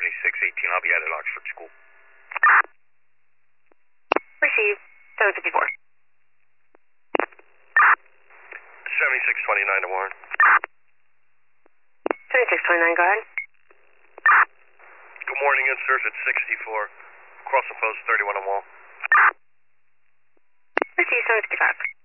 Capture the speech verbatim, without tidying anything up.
seventy-six eighteen. I'll be out at Oxford School. Received. seven fifty-four. seventy-six twenty-nine to Warren. seventy-six twenty-nine, go ahead. Good morning, insert at sixty-four. Crossing post thirty-one on wall. Received. seven fifty-five.